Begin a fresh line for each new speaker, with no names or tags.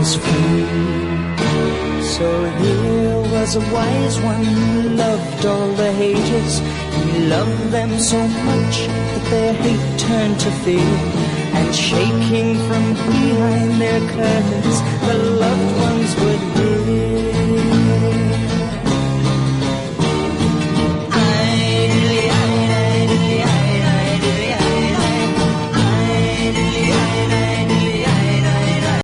was free. So here was a wise one who loved all the haters. He loved them so much that their hate turned to fear. And shaking from behind their curtains, the loved ones would